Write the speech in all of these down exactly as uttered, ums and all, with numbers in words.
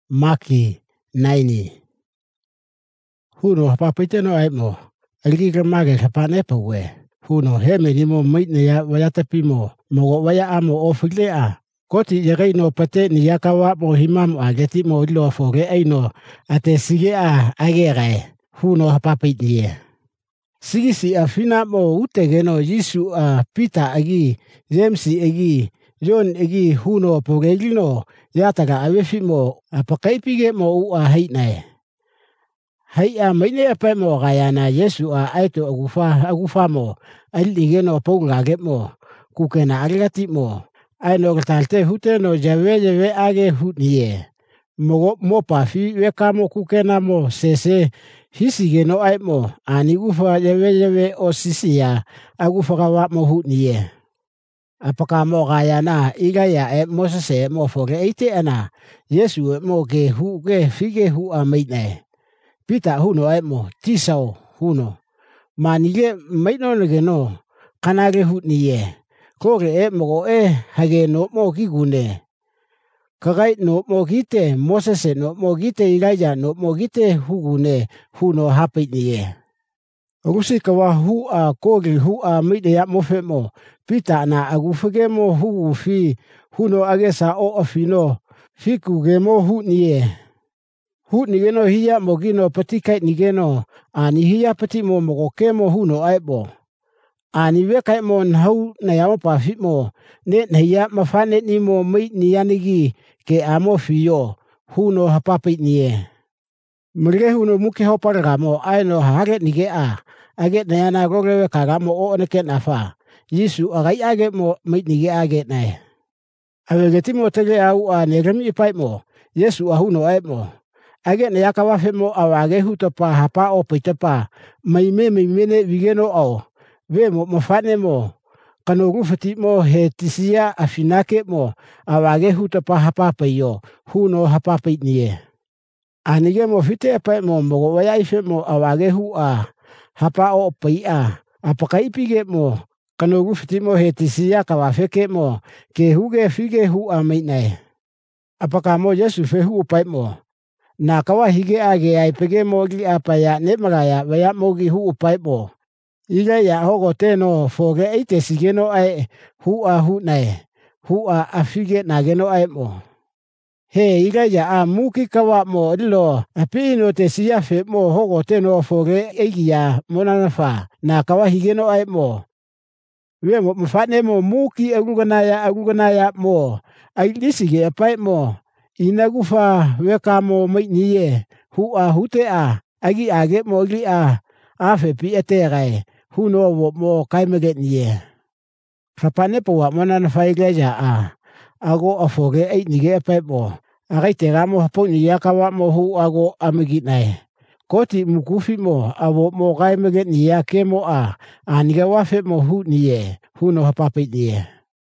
Maki naini. Huno hapapite no aimo. Algiga mage hapane pawe. Huno heme nimo mitne ya wayatapimo. Mogo waya amo ofilea. Koti yagai no pate ni yakawa mo himam ageti mo ilo foge aino. Ate sige a agere. Huno hapapite. Sigisi afina mo utegeno Yesu a Peter agi. James agi. John agi huno pogegino. Yataga awefimo apakaipige mo ua haitnae. Hai a maine apa mo gayana Yesu a aito agufa agufa mo. Aligeno pongage mo. Kukena agati mo. Aino gatalte hute no jave jave age hutnie. Mo mo pafi wekamo kukena mo sese. Hisigeno ai mo. Anigufa jave jave o sisia. Agufa gawa mo hutnie. Apakah mo gayana igaya e Moses mo foge eite ana. Yesu mo ke hu ke fige hu a maitne. Peter huno e mo tisao huno. Manige maitno ngeno kanage hutnie. Koge e mo e hage no mo kigune. Kagai no mo gite Moses no mo gite igaya no mo gite hugune huno hapitnie. Agusi kawa hu a koge hu a maitne ya mofe mo. Peter na agufege mo hu fi huno agesa o afino fikuge mo hutnie. Hutnigeno hiya mogino patikai nigeno ani hiya pati mo mogoke mo huno aibo. Ani wekai mo nhau na yamo pafi mo ne na hiya mafane ni mo mei ni yanigi ke amo fiyo huno hapapi nie. Mrige huno muke hoparaga mo aino hage nige a age na yana gogewe kaga mo o neke nafa. Yesu agai age mo mei nige age nae. Awegeti mo tege au a negemi ipai mo. Yesu ahuno aibo. Age na yakawafe mo awage hutapa hapa o pitapa. Maime mimene vigeno au. We mo mafane mo. Kano rufati mo he tisia afinake mo. Awage hutapa hapa payo. Huno hapa pitnie. Anige mo fite apai mo mogo waya ife mo awage hua. Hapa o pia. Apakaipige mo. Kano rufati mo he tisia kawafeke mo. Ke huge fige hua meinae. Apakah mo Yesu fe hu upai mo. Na kawa hige age ai pege mogi apa ya ne magaya waya mogi hu upai mo. Iga ya hogo teno foge eite sigeno ai hu a hu nae. Hu a afige nageno ai mo. He iga ya a muki kawa mo lilo api no te siya fe mo hogo teno foge eigi ya monanafa. Na kawa higeno ai mo. We mo mfane mo muki aguganaya aguganaya mo. Ai lisige apai mo. Inagufa weka mo maitnie hu a hute a agi age mo li a afe pi etegai huno wo mo kaimege nie. Kapane po wa mona na faigeja a ago afoge ai nige pe mo. Agai tega mo po ni yakawa mo hu ago amigi nai. Koti mukufi mo awo mo kaimege nie ke mo a aniga wafe mo hu nie huno hapapi nie.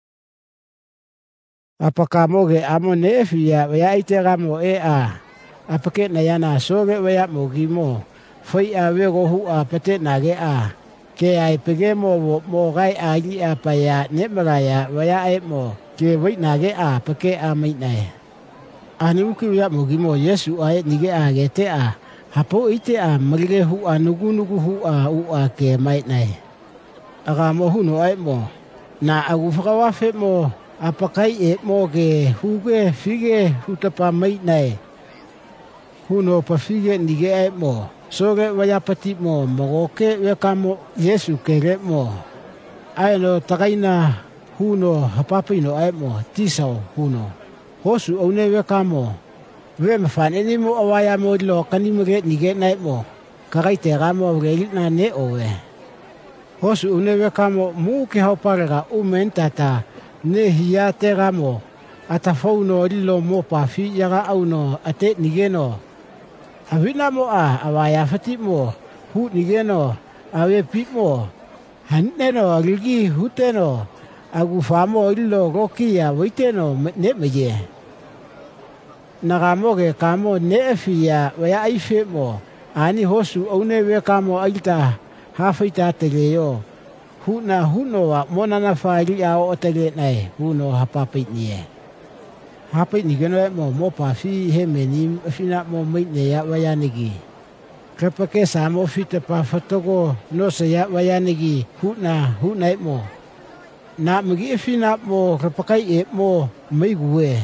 Apakah moge amo nefia waya itera mo e a. Apake na yana soge waya mogi mo. Foi a wego hu a pate nage a. Ke ai pege mo mo gai a li a paya nemaraya waya e mo. Ke wai nage a pake a maitnae. Ani uki waya mogi mo Yesu a e nige a gete a. Hapo ite a marige hu a nugu nugu hu a u a ke maitnae. Aga mo huno ai mo. Na agufaka wafe mo. Apakai e moge huge fige hutapa maitnae. Huno pa fige nige e mo. Soge wayapati mo mogoke wekamo Yesu kere mo. Aino tagaina huno hapapino e mo tisao huno. Hosu one wekamo. We mafane ni mo awaya mo lo kanimure nige na mo. Kagai tera mo wreli na ne owe. Hosu one wekamo muke hoparaga umentata. Ne hiya tera mo. Ata fauno lilo mo pafi yaga auno ate nigeno. Awina mo a awaya fati mo. Hu nigeno. Awe pit mo. Haneno agilgi huteno. Agufamo lilo rokia waiteno ne meye. Nagamoge kamo ne fia waya aife mo. Ani hosu one we kamo aita hafaita teleo. Huna huno wa mona na fali a o tele nai huno hapapi nie. Hapai ni geno e mo mo pa fi he meni fina mo mai ne ya wayanigi. Kapa ke sa mo fite pa fotogo no se ya wayanigi huna huna e mo. Na magi e fina mo kapakai e mo mai gue.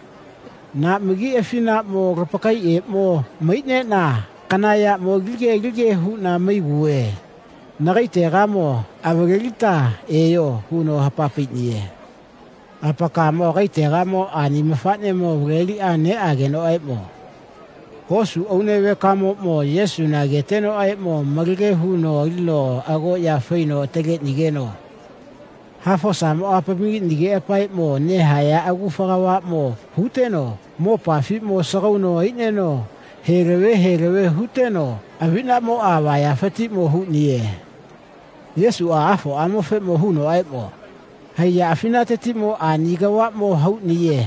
Na magi e fina mo kapakai e mo mai ne na kanaya mo gilge gilge huna mai gue. Nagai te ramo awagelita e yo huno hapapai ni e. Apaka mo gai te ramo ani mafane mo weli ane ageno e mo. Hosu one we kamo mo Yesu na geteno ai mo magige huno ilo ago ya feino tege nigeno. Hafo samo apami nige epai mo ne haya agu fagawa mo huteno mo pafi mo sagauno ineno herewe herewe huteno avina mo awaya fati mo hunie. Yesu a afo amo fe mo huno ai mo. Haya afina teti mo anigawa mo hunie.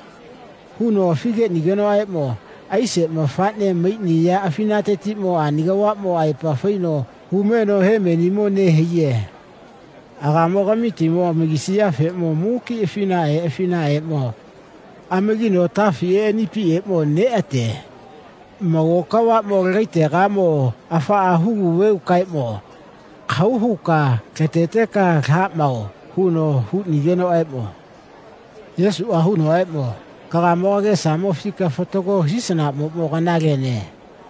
Huno fige nigeno ai mo. Aise mafane mai ni ya afina teti mo anigawa mo ai pa feino humeno he meni mo ne heye. Aga mo gamiti mo amigisia fe mo muki e fina e fina e mo. Amigino tafi e nipi e mo ne ate. Magokawa mo reite ga mo afa ahugu we kai mo. Kauhuka keteteka ha mau huno hu nigeno e mo. Yesu ahuno e mo. Kaka mo age sa mo fika fotogo hisana mo mo kanage ne.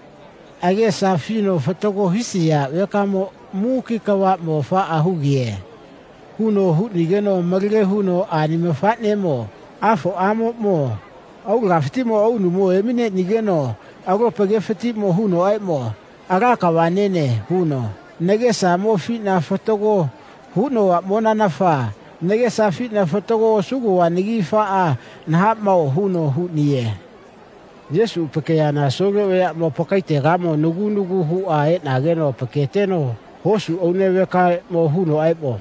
Age sa fino fotogo hisia weka mo muki kawa mo fa ahugie. Huno hu nigeno magile huno ani me fa ne mo. Afo amo mo. Au rafti mo au numo emine nigeno. Ago pege feti mo huno ai mo. Aga kawanene huno. Nege sa mo fina fotogo huno wa mona na fa. Nege sa fitna fotogo sugu wa nigi faa na hap mau huno hu niye. Yesu peke ya na soge wea mo pokai te gamo nugu nugu hu a e na geno peke teno hosu au ne weka mo huno ai mo.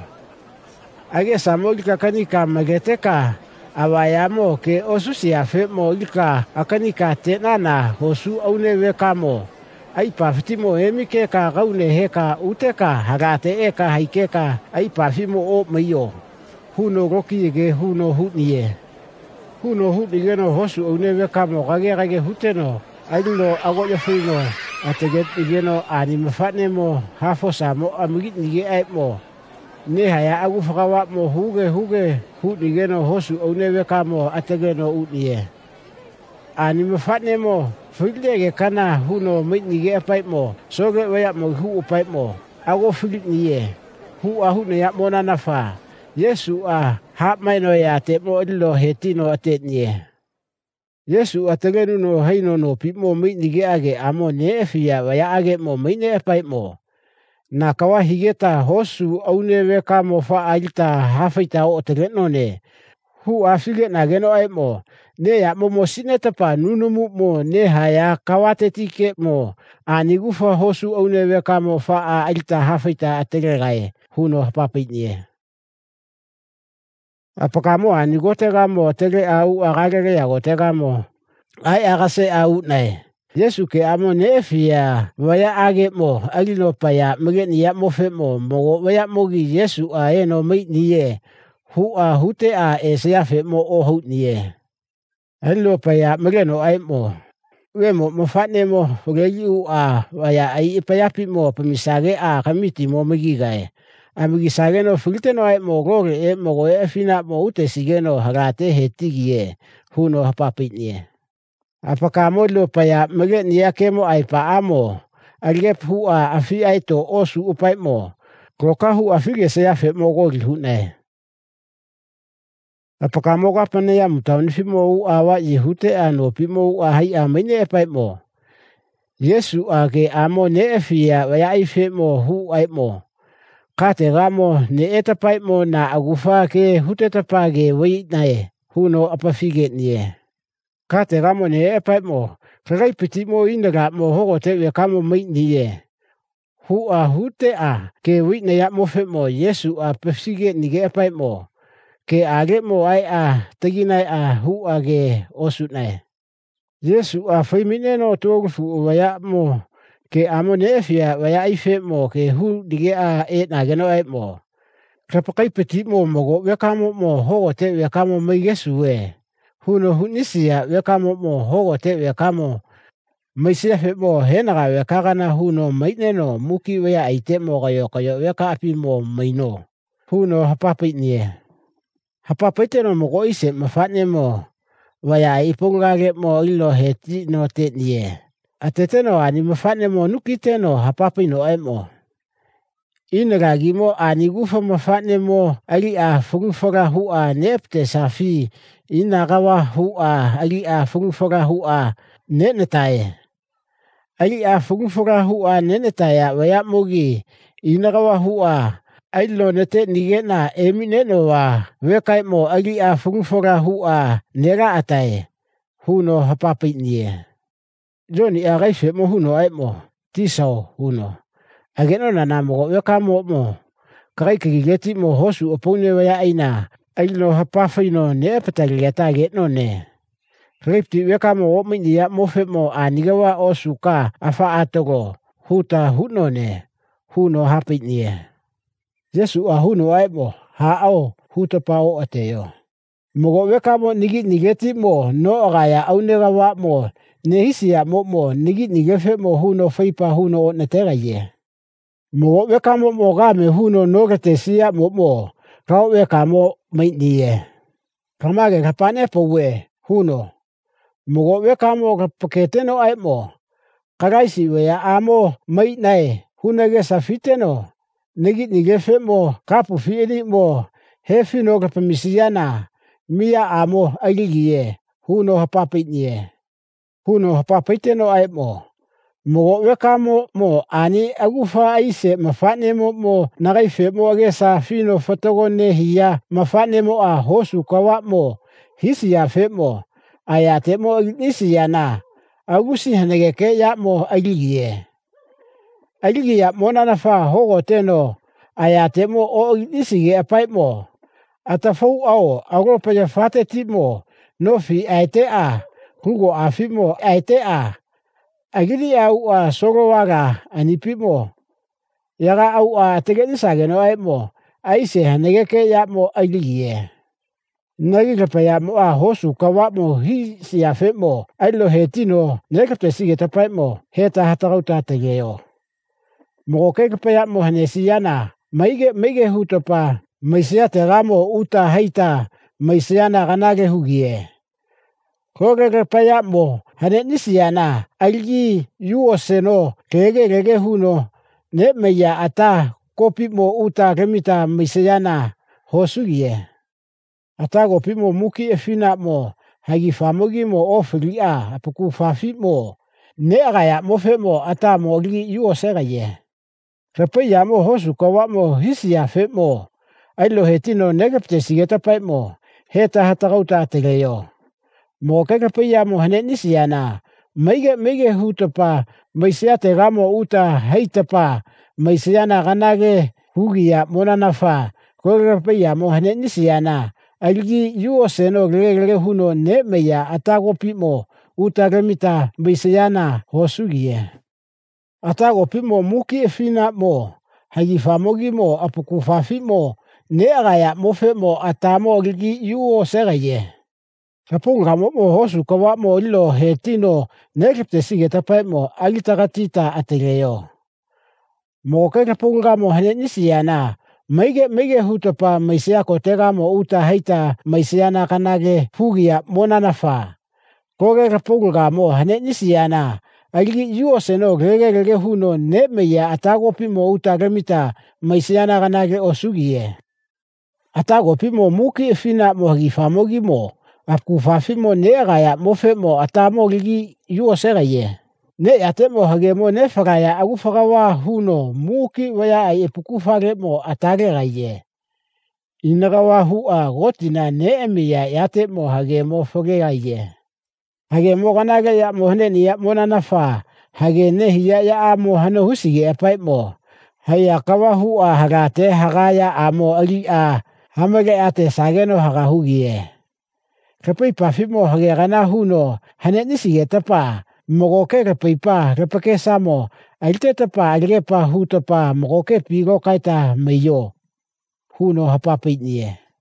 Age sa mo lika kanika mageteka awaya mo ke osusi a fe mo lika akanika te nana hosu au ne weka mo. Ai pa fiti mo emi ke ka gaune heka uteka hagate eka haikeka ai pa fimo o mayo. Huno roki ege huno hutnie. Huno hutnie no hosu o newe kamo kage kage huteno. Ailo ago ya fino. Ateget igeno ani mafane mo hafo samo amigit nige ai mo. Ne haya agu fakawa mo huge huge hutnie no hosu o newe kamo ategeno utnie. Ani mafane mo filege kana huno mit nige apai mo. Soge waya mo hu upai mo. Ago filit nie. Hu ahu ne ya mona nafa. Yesu a hap mai no ya te mo ilo hetino ate nie. Yesu a tegenu no haino no pi mo mi nige age amo ne fia wa ya age mo mi ne pai mo. Na kawa higeta hosu au ne weka mo fa alita hafaita o tegeno ne. Hu a fige na geno ai mo. Ne ya mo mo sineta pa nunumu mo ne haya kawate tike mo. Anigu fa hosu au ne weka mo fa alita hafaita ategegai. Huno papai nie. Apaka mo ani gotega mo tege au agagere ya gotega mo. Ai agase au nai. Yesu ke amo ne fia waya age mo agilo paya mege ni ya mo fe mo mo waya mogi Yesu a eno mai nie. Hu a hute a e se afe mo o hu nie. Agilo paya mege no ai mo. We mo mo fane mo gegi u a waya ai paya pi mo pemisage a kamiti mo megi gae. Amigi sageno filte no ai mo goge e mo go e fina mo ute sigeno hagate hetigi e huno hapapi nie. Apaka mo lo paya mege ni ake mo ai pa amo. Agep hu a afi ai to osu upai mo. Kroka hu afige se afe mo gogi hune. Apaka mo kapane ya mutauni fi mo u awa i hute ano pi mo u a hai a mine e pai mo. Yesu a ke amo ne e fia waya ife mo hu ai mo. Kate gamo ne etapai mo na agufa ke huteta ge wei nae huno apafige nie. Kate gamo ne epai mo kagai piti mo indaga mo hogo te we kamo mai nie. Hu a hute a ke wei na ya mo fe mo Yesu a pafige nige epai mo. Ke age mo ai a teginai a hu age osu nae. Yesu a faimine no togufu waya mo. Ke amo ne fia waya ife mo ke hu dige a e na geno ai mo. Kapakai peti mo mogo weka mo mo hogo te weka mo mai Yesu e. Huno hunisia wekamo mo hogo te wekamo. Maisia fe mo henaga wekagana huno maineno muki wea aite mo gayo kayo weka api mo maino. Huno hapapitnie. Hapapite no mo goise mafane mo. Waya ipungage mo ilo heti no te nie. Atete no ani mafane mo nukite no hapapino emo. Inagagi mo ani gufa mafane mo ali a fungfora hua nepte safi. Inagawa hua ali a fungfora hua nenetae. Ali a fungfora hua nenetae waya mogi. Inagawa hua. Ailo nete nigena emineno wa wekai mo ali a fungfora hua nera atae. Huno hapapitnie. Joni a gaife mo huno ai mo. Tisao huno. Ageno na namo weka mo mo. Kakai kigeti mo hosu opone waya aina. Ailo hapafino ne patageta getno ne. Ripti weka mo omini ya mofe mo anigawa osuka afa atogo. Huta huno ne. Huno hapitnie. Yesu a huno ai mo. Hao huta pao ateo. Mogo weka mo nigi nigeti mo no agaya aunegawa mo. Nehisia mo mo nigi nigefe mo huno feipa huno o netega ye. Mogo weka mo mo game huno nogetesia mo mo. Kau weka mo maitnie. Kamage kapane powe huno. Mogo weka mo kapaketeno ai mo. Kagaisi wea amo maitnae hunage safiteno. Nigi nigefe mo kapu fiili mo. Hefi no kapamisiana. Mia amo aligie. Huno hapapitnie. Huno hapapiteno ai mo. Mogo weka mo mo ani agufa aise mafane mo mo nagaife mo agesa fino fotogo nehia mafane mo a hosu kawa mo. Hisia fe mo. Ayate mo nisiana. Agusi hanegeke ya mo aligie. Aligia mo nanafa hogo teno. Ayate mo o nisige apai mo. Atafau ao agopa ya fate timo. Nofi aite a. Kugo afimo aite a. Agili au a sorowaga anipimo. Yaga au a tegenisage no ai mo. Aise hanegeke ya mo aligie. Nagigapa ya mo a hosu kawa mo hi siafe mo. Ailo hetino negapte sige tapai mo. Heta hatarauta tegeo. Mogokegapa ya mo hanesiana. Maige maige hutapa. Maisia tegamo uta haita. Maisiana ganage hugie. Kogegapa ya mo. Hane nisiana. Algi yuo seno. Kege gege huno. Ne meya ata. Kopi mo uta remita maisiana. Hosugie. Ata kopi mo muki efina mo. Hagi famogi mo ofilia. Apuku fafi mo. Ne agaya mofe mo. Ata mo algi yuo segaye. Repe ya mo hosu kawa mo hisia fe mo. Ailo hetino negapte sigeta pai mo. Heta hatarauta tegeo. Mo kekepe ya mo hane nisiana. Maige maige hutapa. Maisia tegamo uta haitapa. Maisiana ganage hugia monanafa. Kekepe ya mo hane nisiana. Algi yuo seno gege huno ne meya atagopi mo. Uta remita maisiana hosugie. Atagopi mo muki efina mo. Hagi famogi mo apuku fafi mo. Ne agaya mofe mo atamo algi yuo segaye. Kapunga mo mo hosu kawa mo ilo hetino negipte sige tapai mo agitagatita ategeo. Mo kekapunga mo hane nisiana. Maige maige hutapa maisia kotega mo uta haita maisiana kanage fugia monanafa. Koge kapunga mo hane nisiana. Algi yuo seno gege gege huno ne meya atagopi mo uta remita maisiana kanage osugie. Atagopi mo muki efina mo hagi famogi mo. Apu fafi mo ne agaya mofe mo atamo ligi yuo segaye. Ne yate mo hage mo ne fagaya agu fagawa huno muki waya ay epuku fage mo atage gaye. Inagawa hua gotina ne emiya yate mo hage mo fage gaye. Hage mo ganage ya mo hane ni ya mo nanafa. Hage ne hiya ya amo hano husige apai mo. Haya kawa hua hagate hagaya amo ali a. Hamage ate sageno hagahugie. Kapai pafimo hage gana huno. Hane nisige tapa. Mogoke kapai pa. Kapake samo. Alte tapa algepa hutapa. Mogoke pigo kaita mayo. Huno hapapit niye.